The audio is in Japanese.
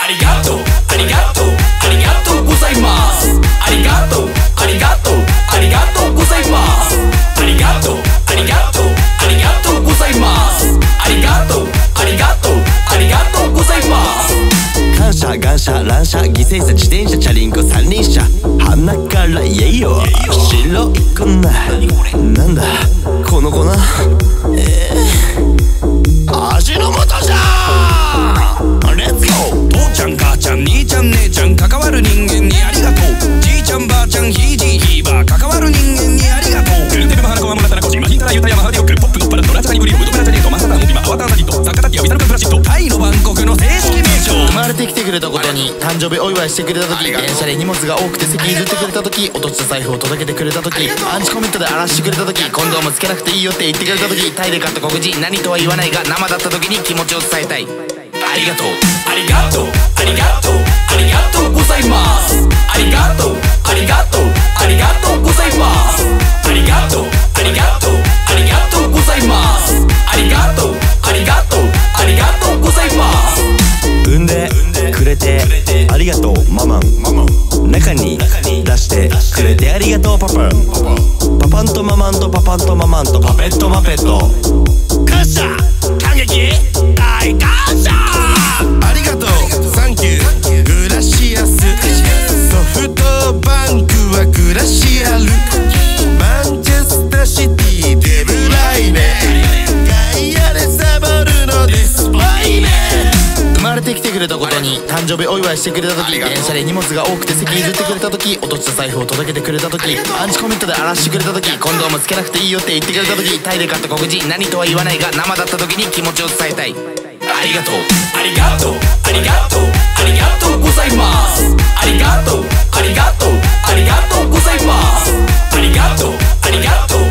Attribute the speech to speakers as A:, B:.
A: ありがとうありがとうありがとうございます。ありがとうありがとうありがとうございます。ありがとうありがとうありがとうございます。ありがとうありがとうありがとうございます。
B: 感謝感謝乱射犠牲者自転車チャリンコ三輪車鼻からイエイよ白い粉なんだこの粉味の素じゃん。レッツゴー。
C: 父ちゃん母ちゃん兄ちゃん姉ちゃん関わる人間にありがとう。じいちゃんばあちゃんひいじいひいば関わる人間にありがとう。グルテルマハナコマモナタナコジマヒンタラユタヤマハディオクポップのパラットラチャガイブリオブドブラチャネートマサタンオピマアワタンサギットザッカタティアウィタルカプラシットタイのバンコクの正式名称。
B: 生まれてきてくれたことに誕生日お祝いしてくれた時電車で荷物が多くて席譲ってくれた時落とした財布を届けてくれた時アンチコメントで荒らしてくれた時コンドームつけなくていいよって言ってくれた時タイで買った黒人何とは言わないが生だった時に気持ちを伝えたい。ありがとう
A: ありがとうありがとうありがとうございます。ありがとうありがとうありがとうございます。ありがとうありがとうありがとうございます。ありがとうありがとうありがとうございます。
B: 産んでくれてありがとうママン中に出してくれてありがとうパパンパパンとママンとパパンとママンとパペットマペット感謝感激大感謝。
C: ありがとうサンキューグラシアスソフトバンクはグラシアルマンチェスターシティデブライネガイアでサボるのですパイネ。
B: 生まれてきてくれたことに誕生日お祝いしてくれた時電車で荷物が多くて席譲ってくれた時落とした財布を届けてくれた時アンチコメントで荒らしてくれた時コンドームつけなくていいよって言ってくれた時タイで買った黒人何とは言わないが生だった時に気持ちを伝えたい。ありがとう
A: ありがとうありがとうありがとうございます。ありがとうありがとうありがとうございます。ありがとうありがとう